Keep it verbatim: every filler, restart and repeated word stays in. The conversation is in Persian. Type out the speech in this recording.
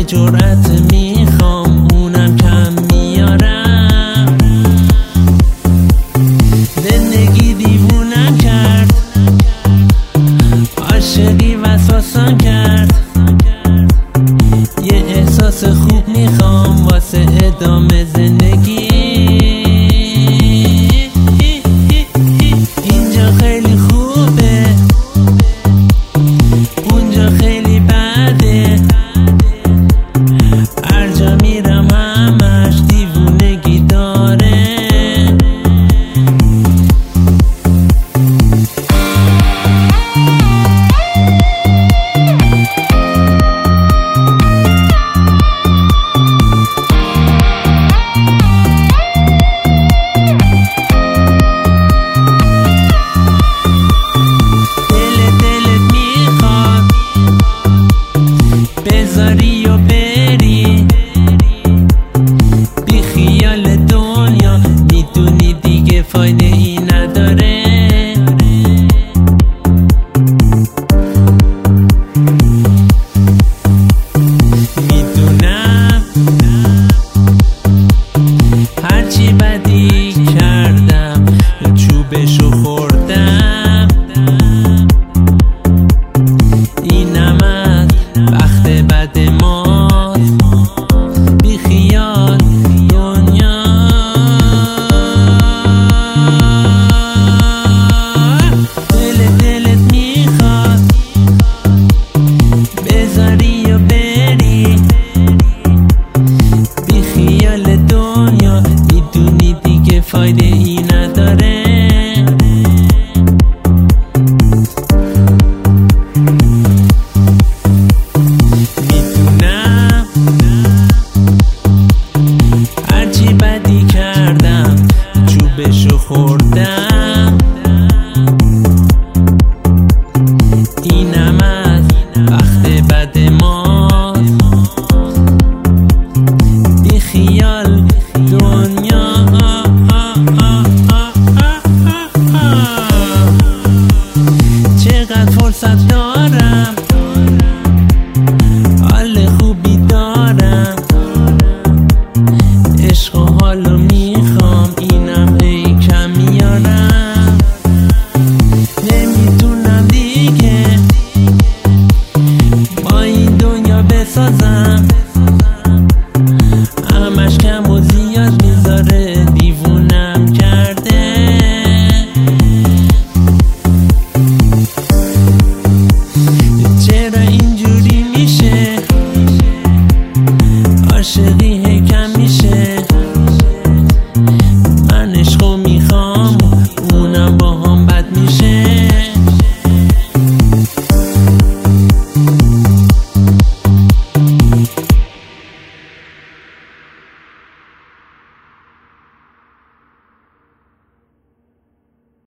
جرأت میخوام اونم کم میارم. زندگی دیوونم کرد، عاشقی وسواسم کرد. یه احساس خوب میخوام واسه ادامه زندگی. اینجا خیلی خوبه، اونجا خیلی بده. هر جا میرم همش دیوونگی داره. بذاری و بری بی خیال دنیا، میدونی دیگه فایده ای نداره. میدونم هرچی بدی کردم چوبشو خوردم. اینم از وقت بد ماست، بی خیال دنیا. دل دلت میخواد بذاری و بری بی خیال دنیا، میدونی دیگه فایده ای نداره. بدی کردم چوبشو خوردم. اینم از وقت بد ماست، بی خیال دنیا. چقدر فرصت دارم، حال خوبی دارم. عشق و حالو میخوام، اینم ای کم میارم. نمیتونم دیگه با این دنیا بسازم، همش کم و زیاد میذاره دیوونم کرده. چرا اینجوری میشه؟ عاشقی